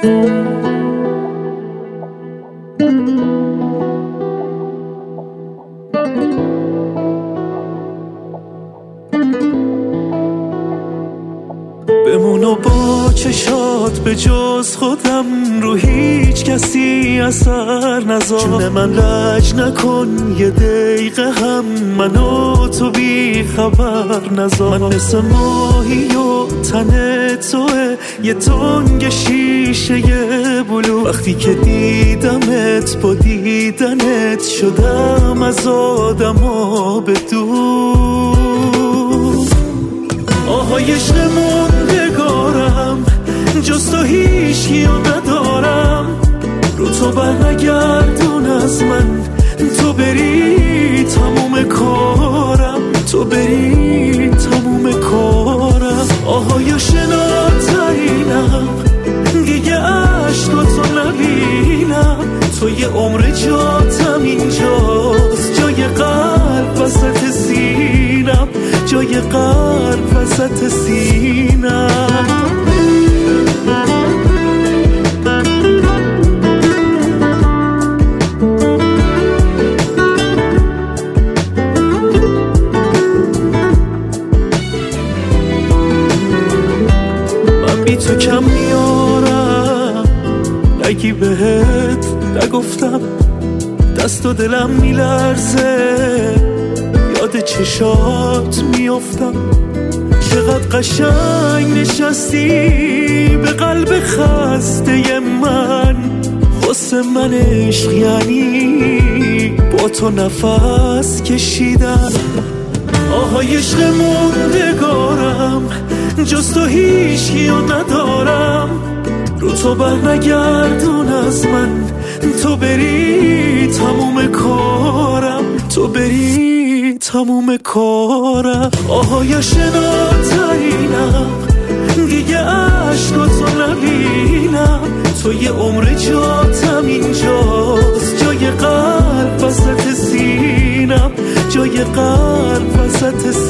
بمونو با چشات به جز خودم رو هیچ کسی اثر نذار. جون من لج نکن یه دقیقه هم منو تو بی خبر نذار. من مثل ماهی و تن توه یه تنگ شیشه بلو. وقتی که دیدمت با دیدنت شدم از آدما به دور. آهای عشق موندگارم جز تو هیچکیو ندارم. رو تو برنگردون از من تو بری تموم کارم. تو بری تموم کارم. آهای شناترینم دیگه عشقاتو نبینم. تو یه عمر جاتم اینجاست جای قلب وسط سینم. جای قلب وسط سینم. من بی تو کم میارم نگی بهت نگفتم. دست و دلم میلرزه یاد چشات میافتم. چقدر قشنگ نشستی به قلب خسته من. واسه من عشق یعنی با تو نفس کشیدن. آهای عشق موندگارم جز تو هیچکیو ندارم. رو تو برنگردون از من تو بری تموم کارم. تو بری تموم کارم. آهای شناترینم دیگه عشقاتو نبینم. تو یه عمر جاتم اینجاست جای قلب وسط سینم. جای قلب وسط